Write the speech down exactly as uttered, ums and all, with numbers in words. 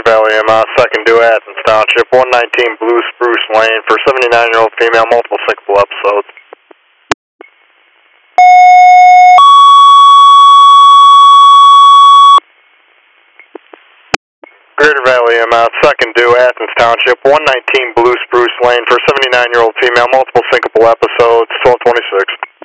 Valley M I, second due Athens Township, one nineteen Blue Spruce Lane for seventy-nine-year-old female, multiple syncopal episodes. Greater Valley M I, second due Athens Township, one nineteen Blue Spruce Lane for seventy-nine-year-old female, multiple syncopal episodes, twelve twenty-six.